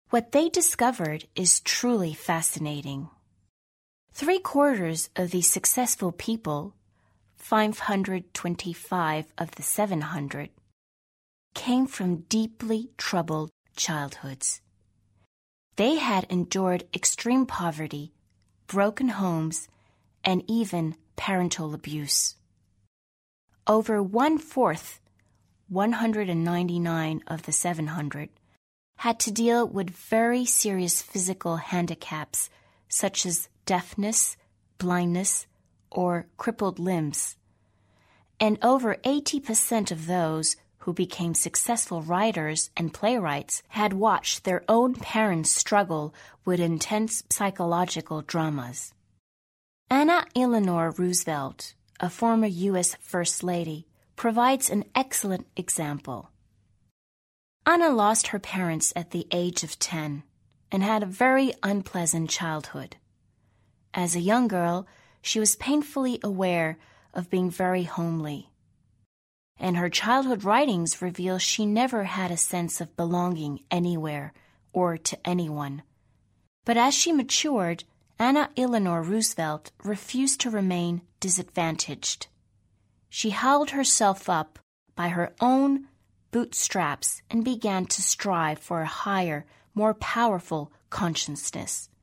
What they discovered is truly fascinating. 3/4 of these successful people, 525 of the 700, came from deeply troubled childhoods. They had endured extreme poverty, broken homes, and even parental abuse. Over 1/4, 199 of the 700, had to deal with very serious physical handicaps such as deafness, blindness, or crippled limbs. And over 80% of those who became successful writers and playwrights had watched their own parents struggle with intense psychological dramas. Anna Eleanor Roosevelt, a former U.S. First Lady, provides an excellent example. Anna lost her parents at the age of 10 and had a very unpleasant childhood. As a young girl, she was painfully aware of being very homely. And her childhood writings reveal she never had a sense of belonging anywhere or to anyone. But as she matured, Anna Eleanor Roosevelt refused to remain disadvantaged. She held herself up by her own bootstraps and began to strive for a higher, more powerful consciousness.